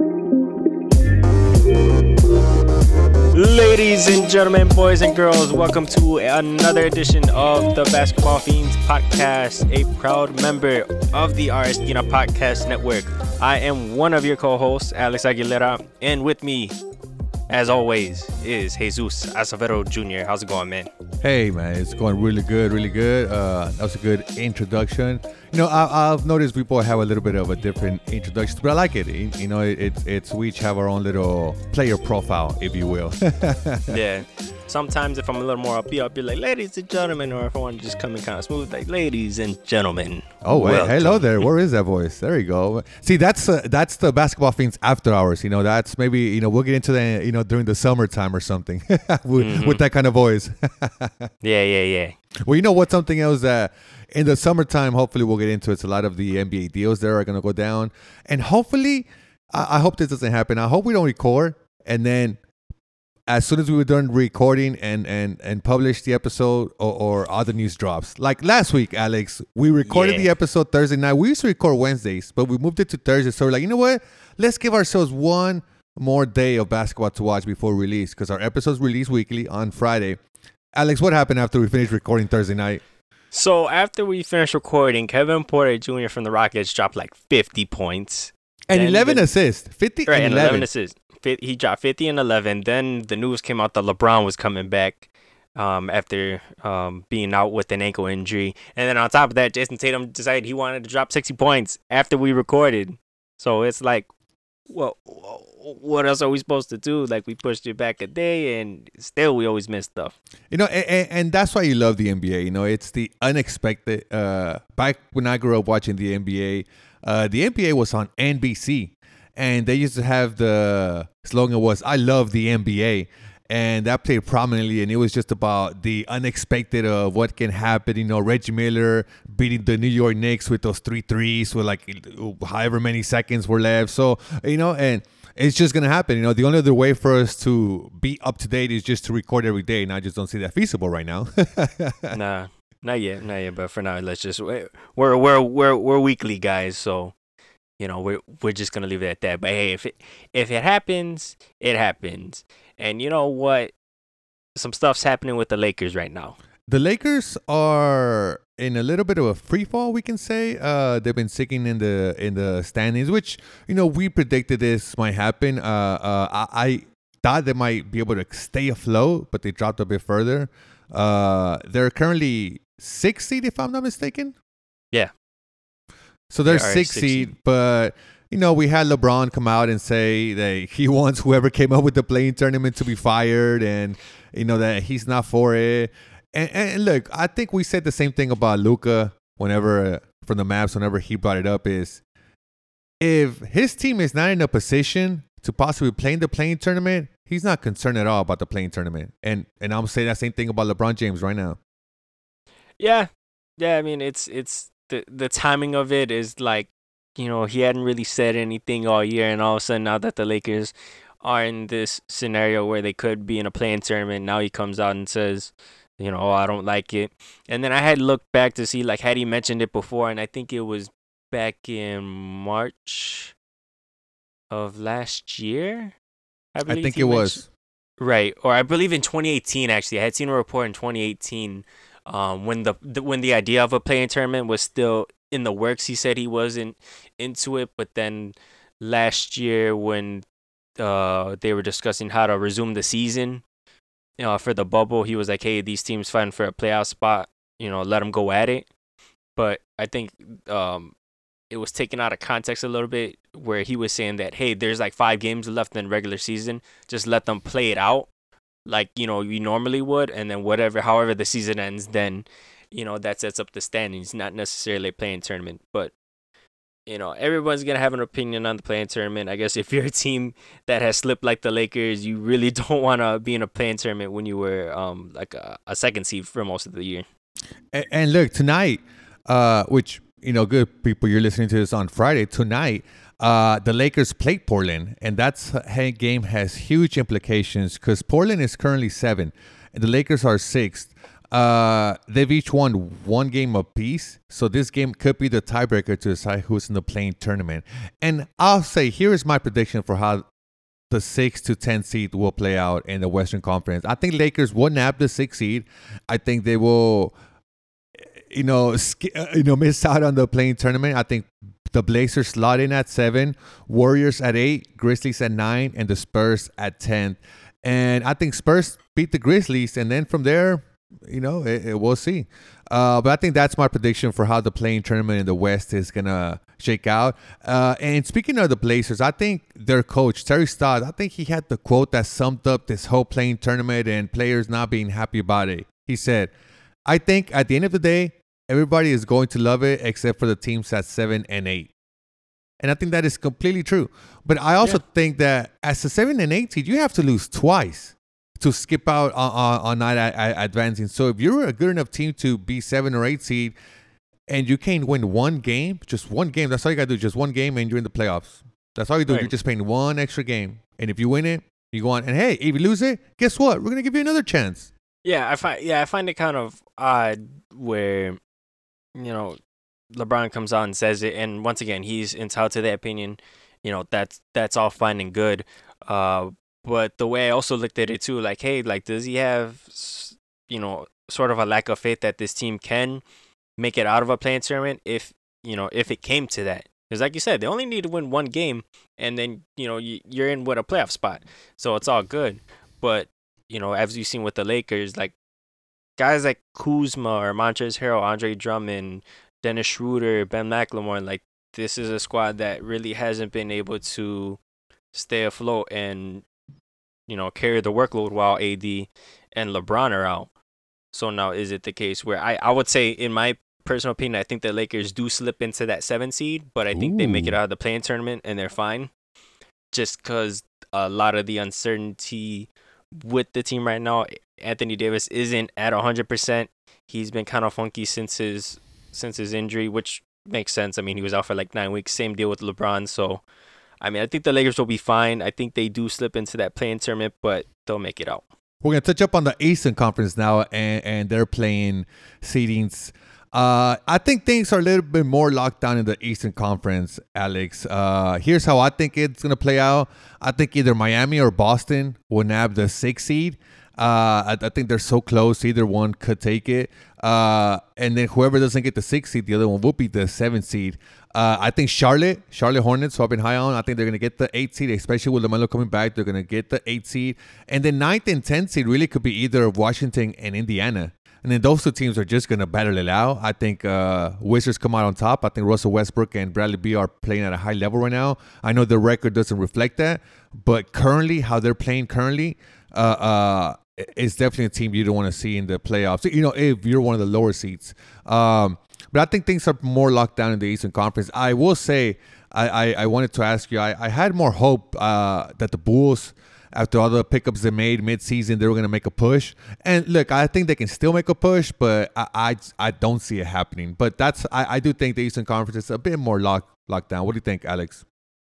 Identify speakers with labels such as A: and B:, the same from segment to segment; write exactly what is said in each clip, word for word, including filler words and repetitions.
A: Ladies and gentlemen, boys and girls, welcome to another edition of the Basketball Fiends podcast, a proud member of the Aristina Podcast Network. I am one of your co-hosts, Alex Aguilera, and with me, as always, is Jesus Acevedo Junior How's it going, man?
B: Hey, man, it's going really good, really good. Uh, that was a good introduction. You know, I, I've noticed people have a little bit of a different introduction, but I like it. You know, it, it's it's we each have our own little player profile, if you will.
A: Yeah. Sometimes if I'm a little more upbeat, I'll be like, ladies and gentlemen, or if I want to just come in kind of smooth, like, ladies and gentlemen.
B: Oh, wait, hello there. Where is that voice? There you go. See, that's uh, that's the Basketball Fiends after hours. You know, that's maybe, you know, we'll get into that, you know, during the summertime or something with, mm-hmm. with that kind of voice.
A: Yeah, yeah, yeah.
B: Well, you know what? Something else that in the summertime, hopefully we'll get into, it's a lot of the N B A deals there are going to go down. And hopefully, I, I hope this doesn't happen. I hope we don't record and then as soon as we were done recording and, and, and publish the episode or, or other news drops. Like last week, Alex, we recorded yeah. the episode Thursday night. We used to record Wednesdays, but we moved it to Thursday. So we're like, you know what? Let's give ourselves one more day of basketball to watch before release because our episodes release weekly on Friday. Alex, what happened after we finished recording Thursday night?
A: So after we finished recording, Kevin Porter Junior from the Rockets dropped like fifty points.
B: And then eleven the, assists. fifty
A: right,
B: and
A: eleven. eleven assists. He dropped fifty and eleven. Then the news came out that LeBron was coming back um, after um, being out with an ankle injury. And then on top of that, Jason Tatum decided he wanted to drop sixty points after we recorded. So it's like, well, what else are we supposed to do? Like, we pushed it back a day, and still we always miss stuff.
B: You know, and, and that's why you love the N B A. You know, it's the unexpected. Uh, back when I grew up watching the N B A, uh, the N B A was on N B C. And they used to have the slogan was, I love the N B A. And that played prominently. And it was just about the unexpected of what can happen. You know, Reggie Miller beating the New York Knicks with those three threes with like however many seconds were left. So, you know, and it's just going to happen. You know, the only other way for us to be up to date is just to record every day. And I just don't see that feasible right now.
A: Nah, not yet. Not yet. But for now, let's just, we're, we're, we're, we're weekly guys. So. You know, we're we're just gonna leave it at that. But hey, if it if it happens, it happens. And you know what? Some stuff's happening with the Lakers right now.
B: The Lakers are in a little bit of a free fall, we can say. Uh, they've been sinking in the in the standings, which, you know, we predicted this might happen. Uh, uh, I, I thought they might be able to stay afloat, but they dropped a bit further. Uh, they're currently sixth seed, if I'm not mistaken.
A: Yeah.
B: So they're six seed, but, you know, we had LeBron come out and say that he wants whoever came up with the playing tournament to be fired and, you know, that he's not for it. And, and look, I think we said the same thing about Luka whenever, uh, from the Mavs, whenever he brought it up is if his team is not in a position to possibly play in the playing tournament, he's not concerned at all about the playing tournament. And, and I'm saying that same thing about LeBron James right now.
A: Yeah. Yeah, I mean, it's it's. The, the timing of it is like, you know, he hadn't really said anything all year. And all of a sudden, now that the Lakers are in this scenario where they could be in a play-in tournament, now he comes out and says, you know, oh, I don't like it. And then I had looked back to see, like, had he mentioned it before. And I think it was back in March of last year.
B: I, I think it was.
A: Right. Or I believe in twenty eighteen, actually. I had seen a report in twenty eighteen. Um, when the, the when the idea of a play-in tournament was still in the works, he said he wasn't into it. But then last year, when uh they were discussing how to resume the season, you know, for the bubble, he was like, "Hey, these teams fighting for a playoff spot, you know, let them go at it." But I think um it was taken out of context a little bit, where he was saying that, "Hey, there's like five games left in the regular season, just let them play it out." Like, you know, you normally would, and then whatever, however the season ends, then, you know, that sets up the standings, not necessarily a play-in tournament. But, you know, everyone's going to have an opinion on the play-in tournament. I guess if you're a team that has slipped like the Lakers, you really don't want to be in a play-in tournament when you were um like a, a second seed for most of the year.
B: And, and look, tonight, uh, which, you know, good people, you're listening to this on Friday, tonight, Uh, the Lakers played Portland, and that game has huge implications because Portland is currently seven, and the Lakers are sixth. Uh, they've each won one game apiece, so this game could be the tiebreaker to decide who's in the play-in tournament. And I'll say, here is my prediction for how the six to ten seed will play out in the Western Conference. I think Lakers will nab the six seed. I think they will, you know, sk- uh, you know, miss out on the play-in tournament. I think the Blazers slot in at seven, Warriors at eight, Grizzlies at nine, and the Spurs at ten. And I think Spurs beat the Grizzlies, and then from there, you know, it, it, we'll see. Uh, but I think that's my prediction for how the play-in tournament in the West is going to shake out. Uh, and speaking of the Blazers, I think their coach, Terry Stotts, I think he had the quote that summed up this whole play-in tournament and players not being happy about it. He said, I think at the end of the day, everybody is going to love it except for the teams at seven and eight. And I think that is completely true. But I also yeah. think that as a seven and eight seed, you have to lose twice to skip out on, on, on not a, a, advancing. So if you're a good enough team to be seven or eight seed and you can't win one game, just one game, that's all you got to do, just one game and you're in the playoffs. That's all you do. Right. You're just playing one extra game. And if you win it, you go on. And hey, if you lose it, guess what? We're going to give you another chance.
A: Yeah, I find yeah, I find it kind of odd where, you know, LeBron comes out and says it, and once again, he's entitled to that opinion. You know, that's that's all fine and good. Uh, but the way I also looked at it too, like, hey, like, does he have, you know, sort of a lack of faith that this team can make it out of a play-in tournament if, you know, if it came to that? Because like you said, they only need to win one game, and then, you know, you're in with a playoff spot, so it's all good. But you know, as you've seen with the Lakers, like guys like Kuzma or Montrezl Harrell, Andre Drummond, Dennis Schroeder, Ben McLemore, like this is a squad that really hasn't been able to stay afloat and, you know, carry the workload while A D and LeBron are out. So now is it the case where I, I would say, in my personal opinion, I think the Lakers do slip into that seven seed, but I think Ooh. They make it out of the play-in tournament and they're fine. Just because a lot of the uncertainty with the team right now, Anthony Davis isn't at one hundred percent. He's been kind of funky since his since his injury, which makes sense. I mean, he was out for like nine weeks. Same deal with LeBron. So, I mean, I think the Lakers will be fine. I think they do slip into that play-in tournament, but they'll make it out.
B: We're going to touch up on the Eastern Conference now, and, and they're playing seedings. Uh, I think things are a little bit more locked down in the Eastern Conference, Alex. Uh, here's how I think it's going to play out. I think either Miami or Boston will nab the sixth seed. Uh, I, I think they're so close. Either one could take it. Uh, and then whoever doesn't get the sixth seed, the other one will be the seventh seed. Uh, I think Charlotte, Charlotte Hornets, who I've been high on, I think they're going to get the eighth seed, especially with LaMelo coming back. They're going to get the eighth seed. And then ninth and tenth seed really could be either Washington and Indiana. And then those two teams are just going to battle it out. I think uh, Wizards come out on top. I think Russell Westbrook and Bradley Beal are playing at a high level right now. I know the record doesn't reflect that, but currently, how they're playing currently, uh, uh, it's definitely a team you don't want to see in the playoffs. You know, if you're one of the lower seeds. Um, but I think things are more locked down in the Eastern Conference. I will say, I, I, I wanted to ask you, I, I had more hope uh, that the Bulls, after all the pickups they made mid-season, they were going to make a push. And look, I think they can still make a push, but I I, I don't see it happening. But that's I, I do think the Eastern Conference is a bit more locked locked down. What do you think, Alex?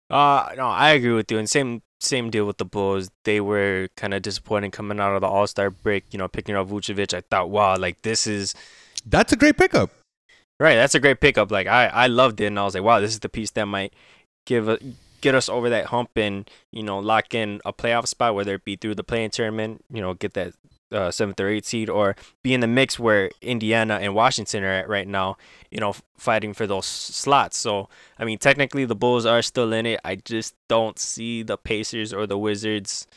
A: Uh no, I agree with you. And same same deal with the Bulls. They were kind of disappointing coming out of the All-Star break. You know, picking up Vucevic, I thought, wow, like this is
B: that's a great pickup.
A: Right, that's a great pickup. Like I I loved it, and I was like, wow, this is the piece that might give a. get us over that hump and, you know, lock in a playoff spot, whether it be through the play-in tournament, you know, get that uh, seventh or eighth seed, or be in the mix where Indiana and Washington are at right now, you know, fighting for those slots. So, I mean, technically the Bulls are still in it. I just don't see the Pacers or the Wizards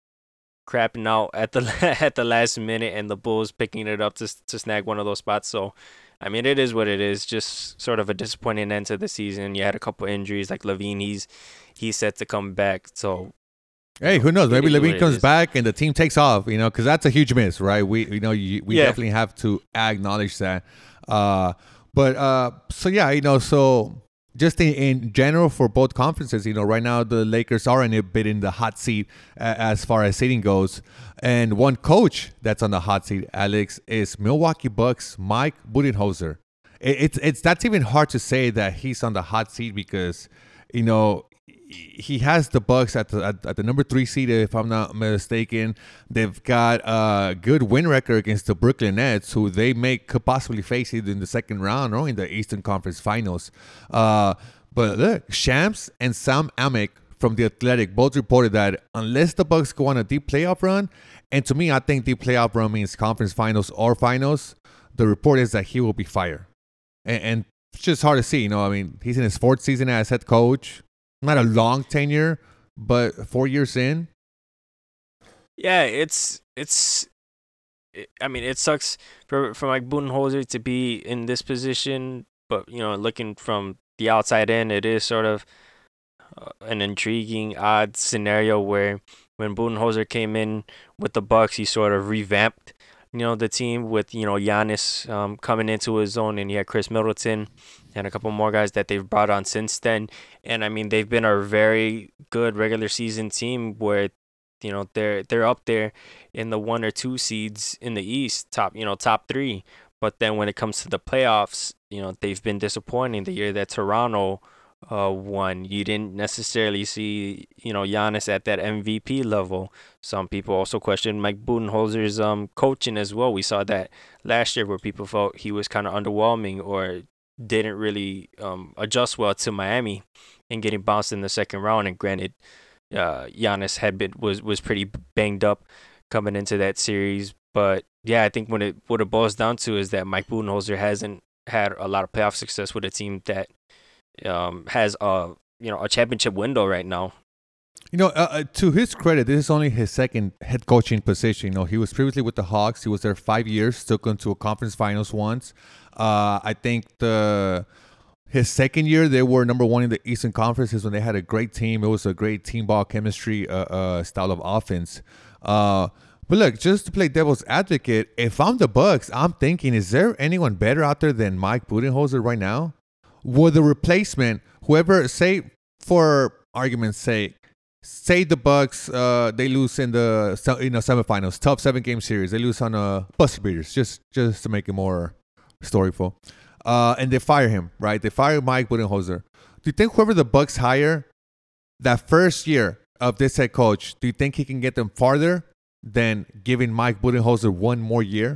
A: crapping out at the at the last minute and the Bulls picking it up to to snag one of those spots. So, I mean, it is what it is. Just sort of a disappointing end to the season. You had a couple injuries, like LaVine. He's he's set to come back. So,
B: hey, who knows? Maybe LaVine comes back and the team takes off. You know, because that's a huge miss, right? We you know you, we yeah. definitely have to acknowledge that. Uh, but uh, so yeah, you know, so just in, in general for both conferences, you know, right now the Lakers are in a bit in the hot seat uh, as far as seeding goes. And one coach that's on the hot seat, Alex, is Milwaukee Bucks Mike Budenholzer. It, it's it's that's even hard to say that he's on the hot seat because, you know, he has the Bucks at the at, at the number three seed, if I'm not mistaken. They've got a good win record against the Brooklyn Nets, who they may could possibly face either in the second round or in the Eastern Conference Finals. Uh, but look, Shams and Sam Amick from The Athletic both reported that unless the Bucks go on a deep playoff run, and to me, I think deep playoff run means conference finals or finals, the report is that he will be fired. And, and it's just hard to see. You know, I mean, he's in his fourth season as head coach. Not a long tenure, but four years in.
A: Yeah, it's it's. I mean, it sucks for for Mike Budenholzer to be in this position, but you know, looking from the outside in, it is sort of uh, an intriguing, odd scenario where when Budenholzer came in with the Bucks, he sort of revamped, you know, the team with, you know, Giannis um, coming into his own, and he had Chris Middleton and a couple more guys that they've brought on since then. And I mean, they've been a very good regular season team where, you know, they're they're up there in the one or two seeds in the East, top, you know, top three. But then when it comes to the playoffs, you know, they've been disappointing. The year that Toronto uh, won, you didn't necessarily see, you know, Giannis at that M V P level. Some people also question Mike Budenholzer's um coaching as well. We saw that last year where people felt he was kind of underwhelming or didn't really um adjust well to Miami and getting bounced in the second round. And granted, uh, Giannis had been was was pretty banged up coming into that series. But yeah, I think when it what it boils down to is that Mike Budenholzer hasn't had a lot of playoff success with a team that um has a you know a championship window right now.
B: You know, uh, uh, to his credit, this is only his second head coaching position. You know, he was previously with the Hawks. He was there five years, took them to a conference finals once. Uh, I think the his second year, they were number one in the Eastern Conference. Is when they had a great team. It was a great team ball chemistry uh, uh, style of offense. Uh, but look, just to play devil's advocate, if I'm the Bucks, I'm thinking, is there anyone better out there than Mike Budenholzer right now? Would the replacement, whoever, say, for argument's sake, say the Bucks, uh, they lose in the you know semifinals, tough seven game series. They lose on uh, buzzer beaters, just just to make it more storyful. Uh, and they fire him, right? They fire Mike Budenholzer. Do you think whoever the Bucks hire that first year of this head coach, do you think he can get them farther than giving Mike Budenholzer one more year?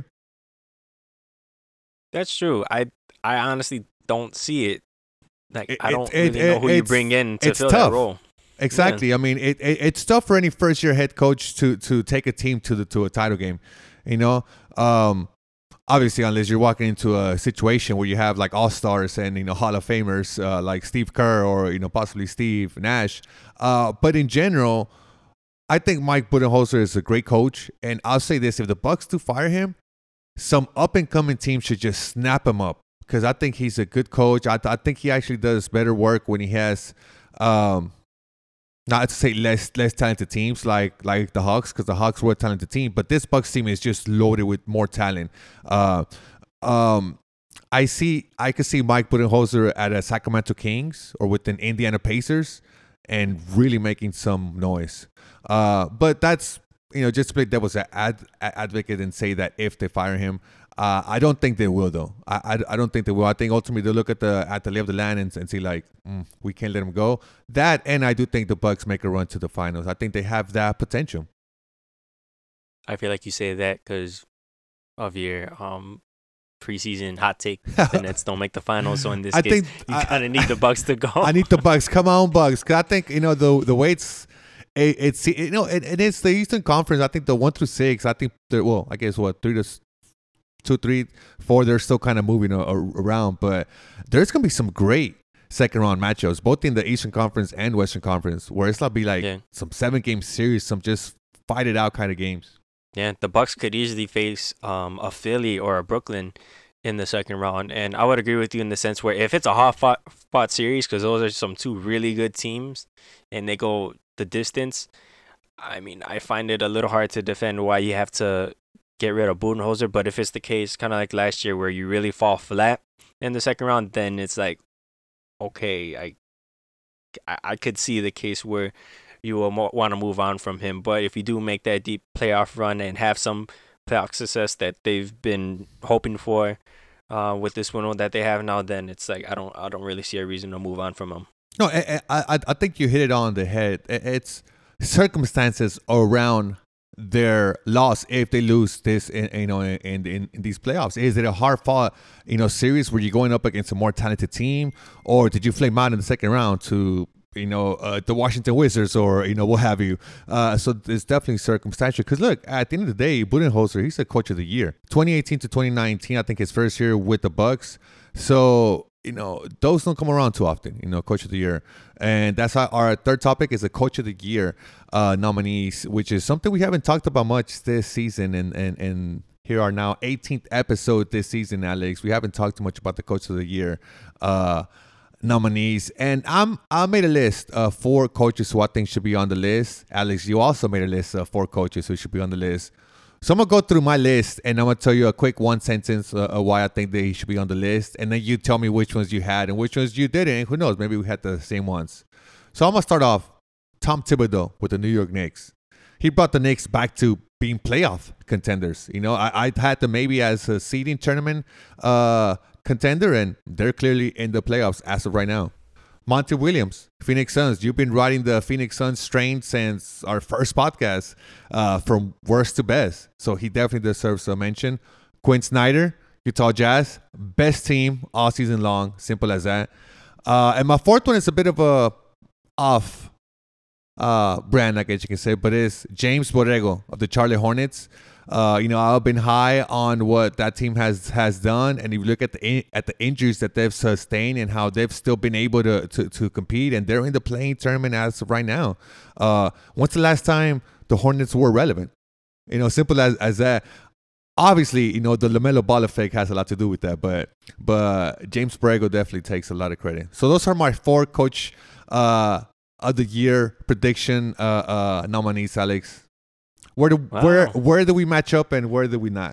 A: That's true. I I honestly don't see it. Like
B: It-
A: I don't
B: it-
A: really
B: it-
A: know who you
B: it's-
A: bring in to
B: it's
A: fill
B: tough.
A: that role.
B: Exactly. I mean, it, it it's tough for any first year head coach to to take a team to the to a title game. You know, um, obviously, unless you're walking into a situation where you have like all stars and you know Hall of Famers uh, like Steve Kerr or you know possibly Steve Nash. Uh, but in general, I think Mike Budenholzer is a great coach, and I'll say this: if the Bucks do fire him, some up and coming team should just snap him up because I think he's a good coach. I I think he actually does better work when he has. Um, Not to say less less talented teams like like the Hawks, because the Hawks were a talented team, but this Bucks team is just loaded with more talent. Uh, um, I see I could see Mike Budenholzer at a Sacramento Kings or with an Indiana Pacers and really making some noise. Uh, but that's you know just to play devil's ad, advocate and say that if they fire him. Uh, I don't think they will, though. I, I, I don't think they will. I think ultimately they'll look at the at the lay of the land and, and see like mm, we can't let him go. That and I do think the Bucks make a run to the finals. I think they have that potential.
A: I feel like you say that because of your um preseason hot take. The Nets don't make the finals, so in this
B: I
A: case,
B: think
A: you
B: I-
A: kind of need the Bucks to go.
B: I need the Bucks. Come on, Bucks. Cause I think you know the the weights. It, it's you know it, it is the Eastern Conference. I think the one through six. I think the well, I guess what three to s- two, three, four. They're still kind of moving a, a, around, but there's gonna be some great second round matchups, both in the Eastern Conference and Western Conference, where it's gonna be like
A: Yeah.
B: some seven game series, some just fight it out kind of games.
A: Yeah, the Bucks could easily face um a Philly or a Brooklyn in the second round, and I would agree with you in the sense where if it's a hot fought, fought series, because those are some two really good teams, and they go the distance. I mean, I find it a little hard to defend why you have to get rid of Budenholzer, but if it's the case, kind of like last year, where you really fall flat in the second round, then it's like, okay, I, I, I could see the case where you will mo- want to move on from him. But if you do make that deep playoff run and have some playoff success that they've been hoping for, uh, with this window that they have now, then it's like I don't, I don't really see a reason to move on from him.
B: No, I, I I think you hit it on the head. It's circumstances around their loss if they lose this, in, you know, in, in in these playoffs. Is it a hard fought, you know, series where you're going up against a more talented team, or did you flame out in the second round to, you know, uh, the Washington Wizards or, you know, what have you? Uh, so it's definitely circumstantial. Because look, at the end of the day, Budenholzer, he's a coach of the year. twenty eighteen to twenty nineteen, I think his first year with the Bucks. So, you know, those don't come around too often, you know, coach of the year. And that's how our third topic is the coach of the year uh, nominees, which is something we haven't talked about much this season. And, and, and here are now eighteenth episode this season, Alex. We haven't talked too much about the coach of the year uh, nominees. And I'm, I made a list of four coaches who I think should be on the list. Alex, you also made a list of four coaches who should be on the list. So I'm going to go through my list, and I'm going to tell you a quick one sentence uh, of why I think they should be on the list. And then you tell me which ones you had and which ones you didn't. Who knows? Maybe we had the same ones. So I'm going to start off Tom Thibodeau with the New York Knicks. He brought the Knicks back to being playoff contenders. You know, I, I had them maybe as a seeding tournament uh, contender, and they're clearly in the playoffs as of right now. Monty Williams, Phoenix Suns. You've been riding the Phoenix Suns train since our first podcast, uh, from worst to best. So he definitely deserves a mention. Quinn Snyder, Utah Jazz. Best team all season long. Simple as that. Uh, and my fourth one is a bit of a off uh, brand, I guess you can say, but it's James Borrego of the Charlotte Hornets. Uh, you know, I've been high on what that team has has done, and if you look at the at the injuries that they've sustained and how they've still been able to to, to compete, and they're in the playing tournament as of right now. Uh, when's the last time the Hornets were relevant? You know, simple as, as that. Obviously, you know, the LaMelo Ball effect has a lot to do with that, but but James Borrego definitely takes a lot of credit. So those are my four coach uh, of the year prediction uh, uh, nominees, Alex. Where do wow. where where do we match up and where do we not?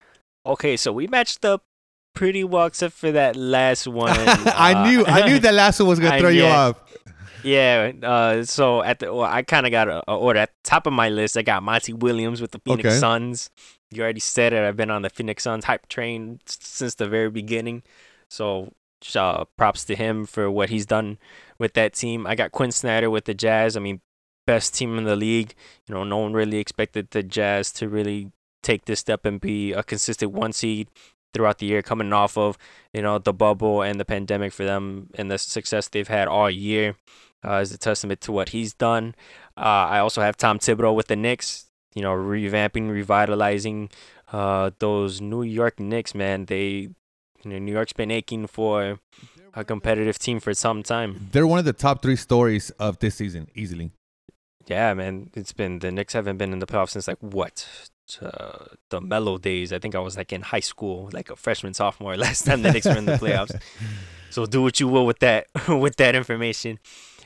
A: Okay, so we matched up pretty well except for that last one.
B: I uh, knew I knew that last one was gonna throw you off.
A: Yeah. Uh, so at the well, I kind of got a, a order at the top of my list. I got Monty Williams with the Phoenix okay. Suns. You already said it. I've been on the Phoenix Suns hype train since the very beginning. So uh, props to him for what he's done with that team. I got Quinn Snyder with the Jazz. I mean, best team in the league. You know, no one really expected the Jazz to really take this step and be a consistent one seed throughout the year, coming off of, you know, the bubble and the pandemic for them, and the success they've had all year uh, is a testament to what he's done. Uh, I also have Tom Thibodeau with the Knicks, you know, revamping, revitalizing uh, those New York Knicks, man. They, you know, New York's been aching for a competitive team for some time.
B: They're one of the top three stories of this season, easily.
A: Yeah, man, it's been the Knicks haven't been in the playoffs since like what uh, the Melo days. I think I was like in high school, like a freshman, sophomore. Last time the Knicks were in the playoffs. So do what you will with that, with that information.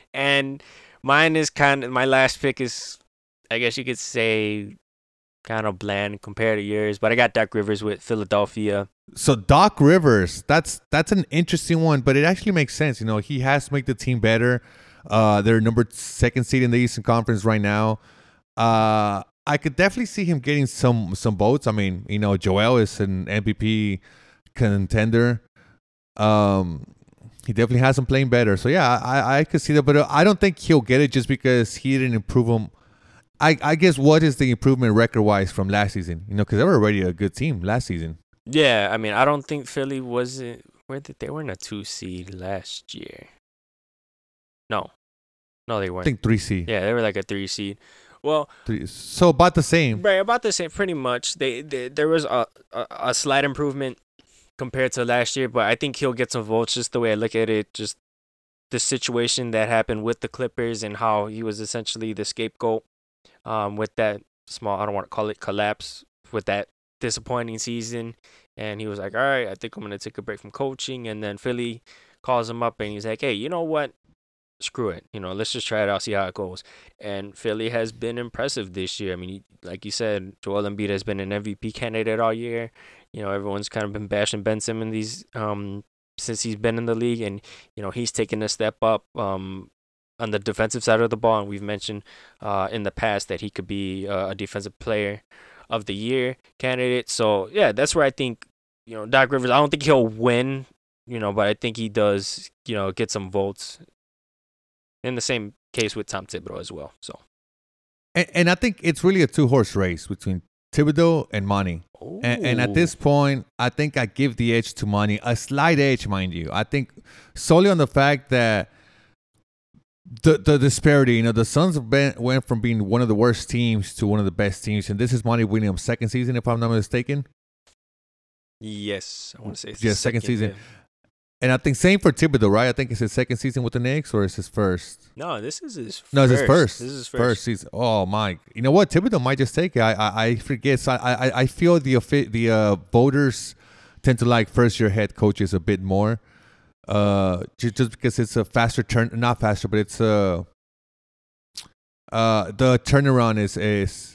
A: And mine is kind of my last pick is, I guess you could say, kind of bland compared to yours. But I got Doc Rivers with Philadelphia.
B: So Doc Rivers, that's that's an interesting one, but it actually makes sense. You know, he has to make the team better. Uh, they're number second seed in the Eastern Conference right now. Uh, I could definitely see him getting some some votes. I mean, you know, Joel is an M V P contender. Um, he definitely has him playing better. So yeah, I I could see that, but I don't think he'll get it just because he didn't improve him. I I guess what is the improvement record wise from last season? You know, because they were already a good team last season.
A: Yeah, I mean, I don't think Philly wasn't where did they were in a two seed last year. No, no, they weren't.
B: I think three seed.
A: Yeah, they were like a three seed. Well,
B: three, so about the same.
A: Right, about the same, pretty much. They, they there was a, a a slight improvement compared to last year, but I think he'll get some votes. Just the way I look at it, just the situation that happened with the Clippers and how he was essentially the scapegoat um, with that small, I don't want to call it collapse, with that disappointing season. And he was like, all right, I think I'm going to take a break from coaching. And then Philly calls him up and he's like, hey, you know what? Screw it. You know, let's just try it out, see how it goes. And Philly has been impressive this year. I mean, like you said, Joel Embiid has been an M V P candidate all year. You know, everyone's kind of been bashing Ben Simmons these um since he's been in the league, and you know he's taken a step up um on the defensive side of the ball. And we've mentioned uh in the past that he could be uh, a defensive player of the year candidate. So yeah, that's where I think you know Doc Rivers. I don't think he'll win, you know, but I think he does, you know, get some votes. In the same case with Tom Thibodeau as well. So,
B: and, and I think it's really a two horse race between Thibodeau and Monty. And, and at this point, I think I give the edge to Monty, a slight edge, mind you. I think solely on the fact that the the disparity, you know, the Suns have been, went from being one of the worst teams to one of the best teams, and this is Monty Williams' second season, if I'm not mistaken.
A: Yes, I want to say it's
B: yeah,
A: the
B: second,
A: second
B: season.
A: Yeah.
B: And I think same for Thibodeau, right? I think it's his second season with the Knicks, or is his first?
A: No, this is his.
B: No, it's his first.
A: This is his
B: first.
A: first.
B: season. Oh my! You know what? Thibodeau might just take it. I I, I forget. So I I I feel the the uh, voters tend to like first year head coaches a bit more, uh, just, just because it's a faster turn, not faster, but it's a uh, uh, the turnaround is is.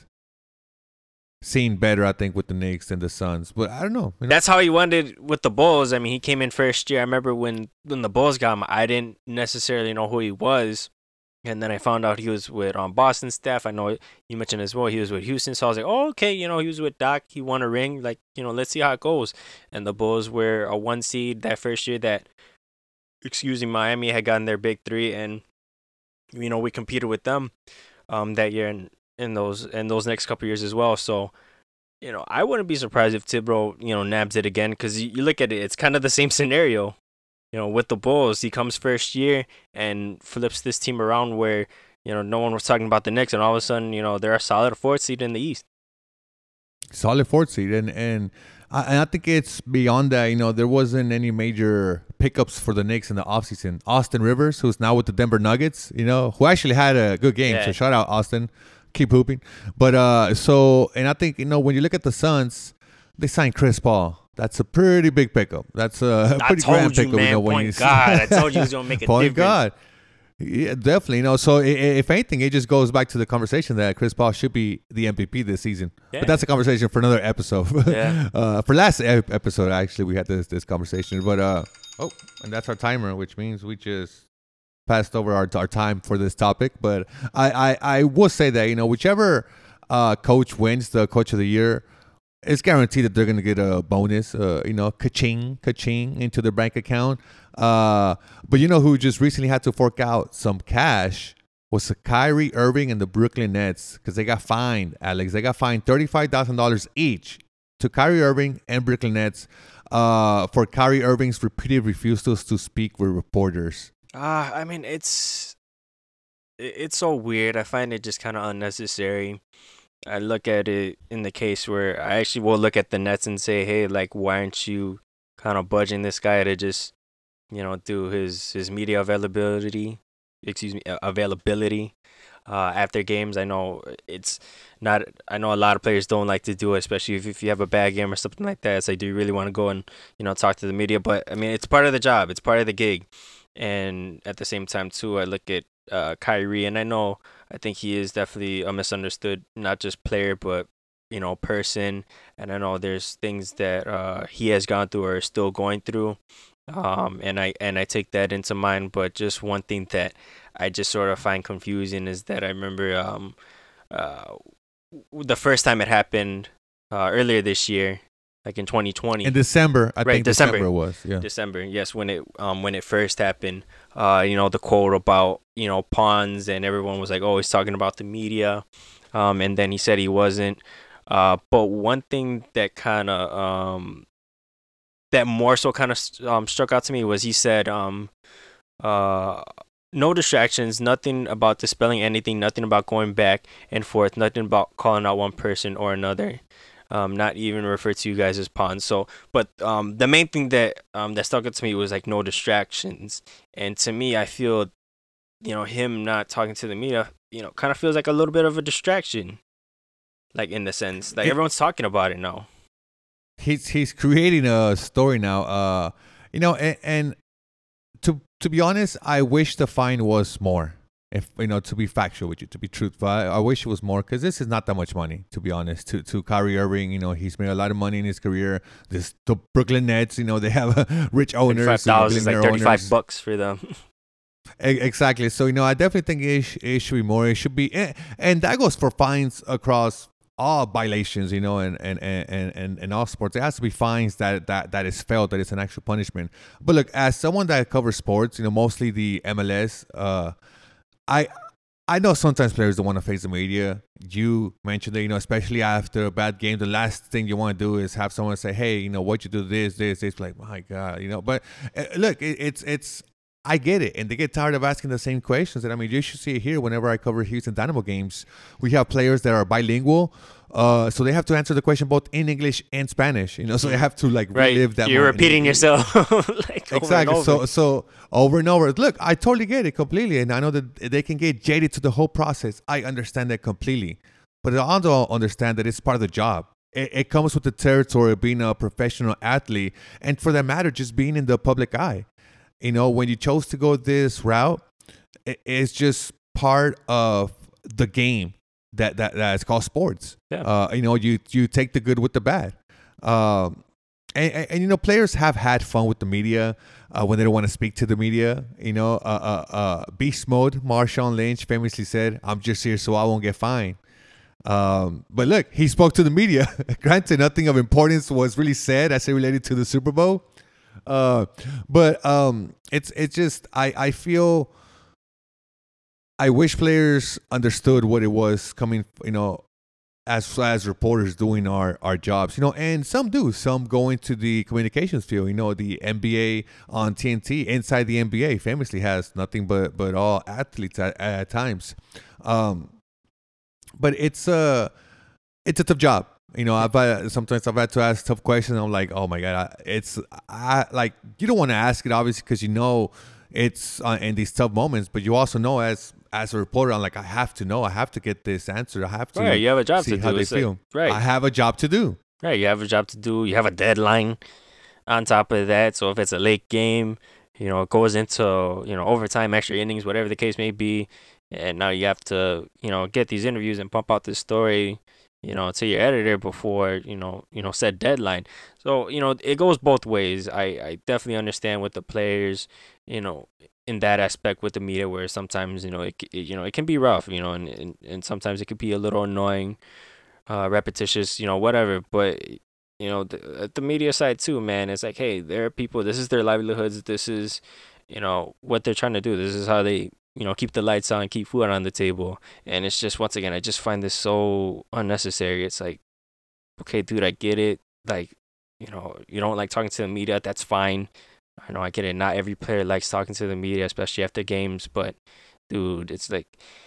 B: Seen better, I think, with the Knicks than the Suns, but I don't know. You know.
A: That's how he wanted with the Bulls. I mean, he came in first year. I remember when when the Bulls got him, I didn't necessarily know who he was, and then I found out he was with um Boston staff. I know you mentioned as well he was with Houston, so I was like, oh, okay, you know, he was with Doc. He won a ring. Like, you know, let's see how it goes. And the Bulls were a one seed that first year. That, excuse me, Miami had gotten their big three, and you know we competed with them um that year and. in those in those next couple years as well. So, you know, I wouldn't be surprised if Thibodeau, you know, nabs it again, because you, you look at it, it's kind of the same scenario. You know, with the Bulls, he comes first year and flips this team around where, you know, no one was talking about the Knicks, and all of a sudden, you know, they're a solid fourth seed in the East.
B: Solid fourth seed, and and I, and I think it's beyond that. You know, there wasn't any major pickups for the Knicks in the offseason. Austin Rivers, who's now with the Denver Nuggets, you know, who actually had a good game.
A: Yeah.
B: So shout out Austin. Keep hooping. But uh, so, and I think, you know, when you look at the Suns, they signed Chris Paul. That's a pretty big pickup. That's a
A: I
B: pretty
A: told
B: grand
A: you,
B: pickup.
A: man,
B: You know, when
A: point
B: you
A: God. I told you he was going to make a
B: point
A: difference.
B: God. Yeah, definitely. You know, so i- i- if anything, it just goes back to the conversation that Chris Paul should be the M V P this season.
A: Yeah.
B: But that's a conversation for another episode.
A: Yeah.
B: uh, for last ep- episode, actually, we had this this conversation. But uh, oh, and that's our timer, which means we just passed over our our time for this topic. But I I, I will say that, you know, whichever uh, coach wins the coach of the year, it's guaranteed that they're going to get a bonus, uh, you know, ka-ching, ka-ching into their bank account. Uh, but you know who just recently had to fork out some cash was Kyrie Irving and the Brooklyn Nets, because they got fined, Alex. They got fined thirty-five thousand dollars each to Kyrie Irving and Brooklyn Nets uh, for Kyrie Irving's repeated refusals to speak with reporters.
A: Uh, I mean, it's it- it's so weird. I find it just kind of unnecessary. I look at it in the case where I actually will look at the Nets and say, hey, like, why aren't you kind of budging this guy to just, you know, do his, his media availability, excuse me, uh, availability uh, after games. I know it's not, I know a lot of players don't like to do it, especially if, if you have a bad game or something like that. It's like, do you really want to go and, you know, talk to the media? But, I mean, it's part of the job. It's part of the gig. And at the same time, too, I look at uh, Kyrie, and I know, I think he is definitely a misunderstood, not just player, but, you know, person. And I know there's things that uh, he has gone through or is still going through. Um, and I and I take that into mind. But just one thing that I just sort of find confusing is that I remember um, uh, the first time it happened uh, earlier this year, like in twenty twenty.
B: In December, I
A: Right,
B: think
A: December.
B: December it was. Yeah.
A: December, yes, when it um when it first happened, uh, you know, the quote about, you know, pawns, and everyone was like, oh, he's talking about the media, um, and then he said he wasn't. Uh, but one thing that kind of um that more so kind of um struck out to me was he said um uh no distractions, nothing about dispelling anything, nothing about going back and forth, nothing about calling out one person or another. Um, not even refer to you guys as pawns. So, but um, the main thing that um that stuck out to me was like no distractions. And to me, I feel, you know, him not talking to the media, you know, kind of feels like a little bit of a distraction. Like, in the sense, like,
B: It-
A: everyone's talking about it now.
B: he's he's creating a story now. Uh, you know, and, and to to be honest, I wish the fine was more. If you know, to be factual with you, to be truthful, I, I wish it was more, because this is not that much money, to be honest. To to Kyrie Irving, you know, he's made a lot of money in his career. This the Brooklyn Nets, you know, they have rich owners,
A: thirty-five dollars is like
B: billionaire
A: thirty-five
B: owners.
A: bucks for them.
B: E- Exactly. So, you know, I definitely think it, sh- it should be more. It should be, and, and that goes for fines across all violations, you know, and and, and, and, and all sports. There has to be fines that, that, that is felt, that it's an actual punishment. But look, as someone that covers sports, you know, mostly the M L S, uh, I I know sometimes players don't want to face the media. You mentioned that, you know, especially after a bad game, the last thing you want to do is have someone say, "Hey, you know, what you do this, this, this." Like, my God, you know. But uh, look, it, it's it's. I get it, and they get tired of asking the same questions. And I mean, you should see it here. Whenever I cover Houston Dynamo games, we have players that are bilingual, uh, so they have to answer the question both in English and Spanish. You know, so they have to like
A: right.
B: relive that.
A: You're
B: moment.
A: repeating yourself like over
B: exactly.
A: and over.
B: So so over and over. Look, I totally get it completely, and I know that they can get jaded to the whole process. I understand that completely, but I also understand that it's part of the job. It, it comes with the territory of being a professional athlete, and for that matter, just being in the public eye. You know, when you chose to go this route, it, it's just part of the game that that that's called sports.
A: Yeah.
B: Uh, you know, you you take the good with the bad. Um, And, and, and, you know, players have had fun with the media uh, when they don't want to speak to the media. You know, uh, uh, uh, Beast Mode, Marshawn Lynch famously said, "I'm just here so I won't get fined." Um, but look, he spoke to the media. Granted, nothing of importance was really said as it related to the Super Bowl. Uh, but um, it's it's just I, I feel I wish players understood what it was coming, you know, as as reporters doing our, our jobs, you know, and some do. Some go into the communications field. You know, the N B A on T N T, inside the N B A, famously has nothing but but all athletes at, at times. Um, but it's a it's a tough job. You know, I've had, sometimes I've had to ask tough questions. I'm like, oh my god, I, it's I like you don't want to ask it obviously because you know it's uh, in these tough moments, but you also know as as a reporter, I'm like, I have to know, I have to get this answer, I have to.
A: Right, you have a job
B: see
A: to do.
B: how they
A: It's like-
B: feel.
A: right.
B: I have a job to do.
A: Right, you have a job to do. You have a deadline on top of that. So if it's a late game, you know, it goes into, you know, overtime, extra innings, whatever the case may be. And now you have to, you know, get these interviews and pump out this story, you know, to your editor before, you know, you know, said deadline. So, you know, it goes both ways. I, I definitely understand with the players, you know, in that aspect with the media where sometimes, you know, it, it you know, it can be rough, you know, and, and, and sometimes it could be a little annoying, uh, repetitious, you know, whatever. But, you know, the, at the media side too, man, it's like, hey, there are people, this is their livelihoods. This is, you know, what they're trying to do. This is how they, you know, keep the lights on, keep food on the table. And it's just, once again, I just find this so unnecessary. It's like, okay, dude, I get it. Like, you know, you don't like talking to the media. That's fine. I know, I get it. Not every player likes talking to the media, especially after games. But, dude, it's like,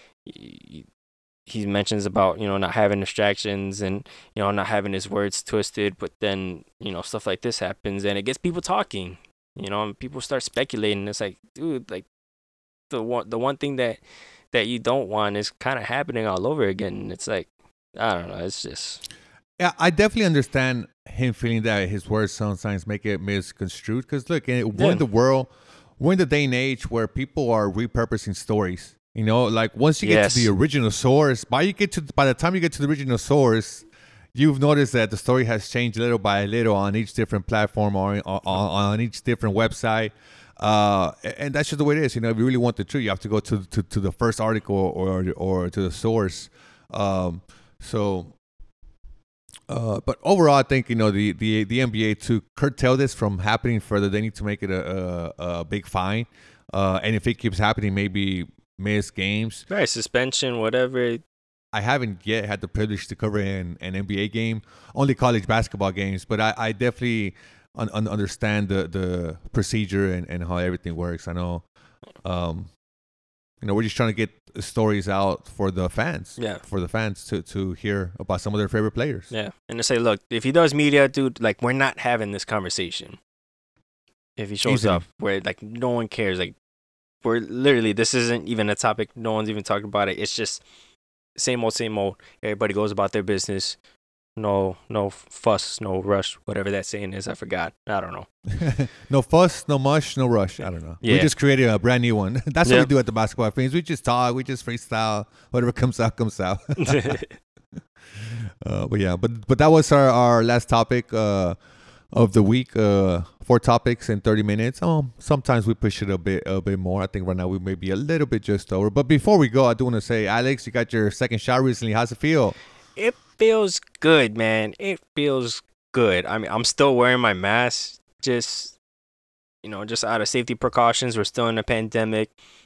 A: he mentions about, you know, not having distractions and, you know, not having his words twisted. But then, you know, stuff like this happens and it gets people talking, you know, and people start speculating. It's like, dude, like, the one the one thing that that you don't want is kind of happening all over again. It's like, I don't know, it's just
B: Yeah, I definitely understand him feeling that his words sometimes make it misconstrued. Because look, in, we're
A: Yeah.
B: in the world, we're in the day and age where people are repurposing stories. You know, like once you get
A: Yes.
B: to the original source, by you get to by the time you get to the original source, you've noticed that the story has changed little by little on each different platform or on, on, on each different website. Uh, and that's just the way it is. You know, if you really want the truth, you have to go to to, to the first article or or to the source. Um, so, uh, but overall, I think, you know, the the the N B A to curtail this from happening further, they need to make it a a, a big fine. Uh, and if it keeps happening, maybe miss games.
A: right, suspension, whatever.
B: I haven't yet had the privilege to cover an, an N B A game, only college basketball games, but I, I definitely un, un, understand the, the procedure and, and how everything works. I know, um, you know, we're just trying to get stories out for the fans,
A: Yeah.
B: for the fans to, to hear about some of their favorite players.
A: Yeah, and to say, look, if he does media, dude, like, we're not having this conversation. If he shows
B: Easily.
A: up, where like no one cares, like, we're literally, this isn't even a topic. No one's even talking about it. It's just same old, same old. Everybody goes about their business. No, no fuss, no rush, whatever that saying is. I forgot. I don't know.
B: No fuss, no mush, no rush. I don't know. We
A: Yeah.
B: just created a brand new one. That's what
A: Yeah.
B: we do at the Basketball Fiends. We just talk, we just freestyle. Whatever comes out, comes out. Uh, but yeah, but but that was our, our last topic uh, of the week. Uh, four topics in thirty minutes. Um, sometimes we push it a bit a bit more. I think right now we may be a little bit just over. But before we go, I do want to say, Alex, you got your second shot recently. How's it feel?
A: It feels good, man. It feels good. I mean, I'm still wearing my mask, just, you know, just out of safety precautions. We're still in a pandemic.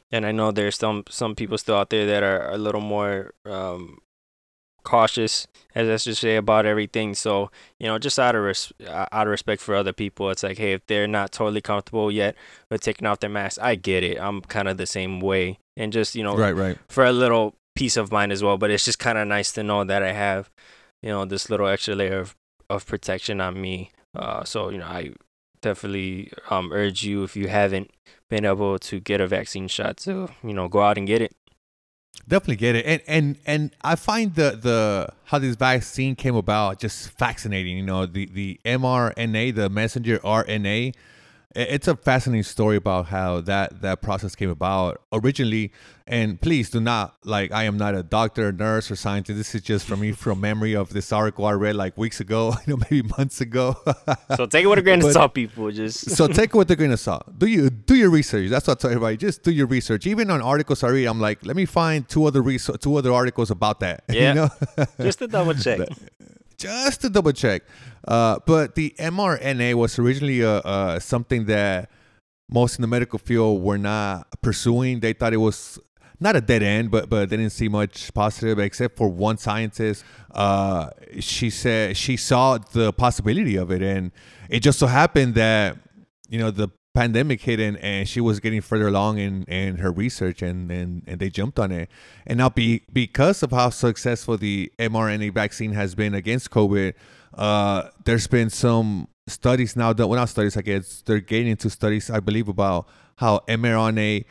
A: And I know there's some some people still out there that are a little more um, cautious, as let's just say, about everything. So, you know, just out of res- uh, out of respect for other people, it's like, hey, if they're not totally comfortable yet with taking off their mask, I get it. I'm kind of the same way, and just, you know,
B: Right, right.
A: for a little peace of mind as well. But it's just kind of nice to know that I have, you know, this little extra layer of, of protection on me. Uh, so, you know, I definitely um urge you, if you haven't been able to get a vaccine shot, to, you know, go out and get it.
B: Definitely get it, and and and I find the the how this vaccine came about just fascinating. You know, the the mRNA, the messenger R N A. It's a fascinating story about how that that process came about originally. And please do not, like, I am not a doctor, nurse, or scientist. This is just from me from memory of this article I read like weeks ago, you know, maybe months ago.
A: So take it with a grain
B: But-
A: of salt, people. Just
B: So take it with a grain of salt. Do you do your research? That's what I tell everybody. Just do your research. Even on articles I read, I'm like, let me find two other res- two other articles about that.
A: Yeah.
B: You know?
A: just to double check.
B: Just to double check. Uh, but the mRNA was originally uh, uh, something that most in the medical field were not pursuing. They thought it was not a dead end, but but they didn't see much positive, except for one scientist. Uh, she said she saw the possibility of it, and it just so happened that, you know, the pandemic hit, and, and she was getting further along in, in her research, and, and, and they jumped on it. And now be, because of how successful the mRNA vaccine has been against COVID, uh, there's been some studies now that, well, not studies, I guess, they're getting into studies, I believe, about how mRNA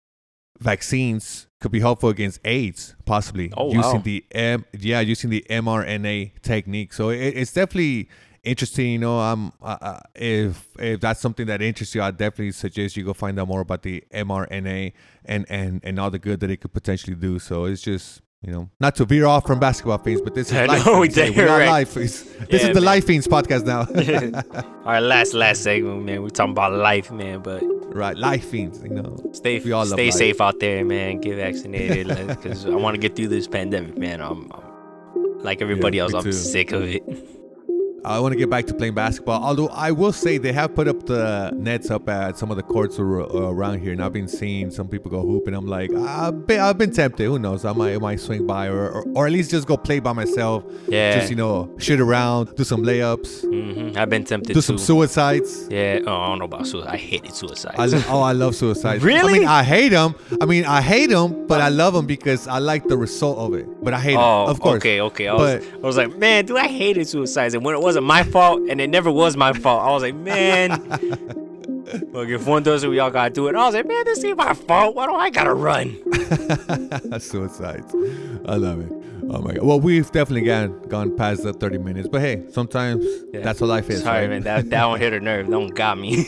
B: vaccines could be helpful against AIDS, possibly
A: Oh,
B: using
A: wow.
B: the M, yeah, using the mRNA technique. So it, it's definitely interesting. You know, um, uh, uh, if if that's something that interests you, I definitely suggest you go find out more about the mRNA and and and all the good that it could potentially do. So it's just, you know, not to veer off from basketball things, but this is
A: I
B: life.
A: know, we
B: Fiends. Hey,
A: did,
B: we are
A: right.
B: life Fiends. This
A: Yeah,
B: is the
A: man.
B: Life Fiends podcast now.
A: Our last last segment, man. We're talking about life, man. But
B: Right, Life Fiends. You know,
A: stay
B: We all love
A: stay
B: life.
A: safe out there, man. Get vaccinated, because I want to get through this pandemic, man. I'm, I'm like everybody
B: Yeah,
A: else.
B: me
A: I'm
B: too.
A: sick of it.
B: I want to get back to playing basketball. Although I will say they have put up the nets up at some of the courts ar- uh, around here, and I've been seeing some people go hoop, and I'm like, I've been, I've been tempted. Who knows? I might, I might swing by, or, or or at least just go play by myself.
A: Yeah.
B: Just, you know, shit around, do some layups,
A: hmm I've been tempted
B: do
A: to.
B: some suicides.
A: Yeah. Oh, I don't know about suicide. I hated suicide.
B: I lo- oh, I love suicides. I
A: Really?
B: mean, I hate them. I mean, I hate them, but I love them because I like the result of it. But I hate them,
A: Oh,
B: of course.
A: okay, okay. I was,
B: But-
A: I was like, man, dude, I hated suicides, and when it wasn't my fault, and it never was my fault, I was like, man, look, if one does it, we all gotta do it. I was like, man, this ain't my fault. Why do I gotta run?
B: Suicides. I love it. Oh my god. Well, we've definitely gone gone past the thirty minutes, but hey, sometimes
A: Yeah.
B: that's what life is.
A: Sorry,
B: right?
A: man. That that one hit a nerve. That one got me.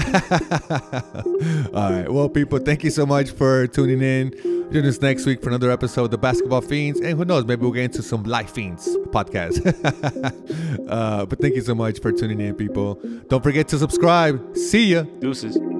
B: All right. Well, people, thank you so much for tuning in. Join us next week for another episode of the Basketball Fiends, and who knows, maybe we'll get into some Life Fiends podcast. uh, but thank you so much for tuning in, people. Don't forget to subscribe. See ya.
A: Deuces.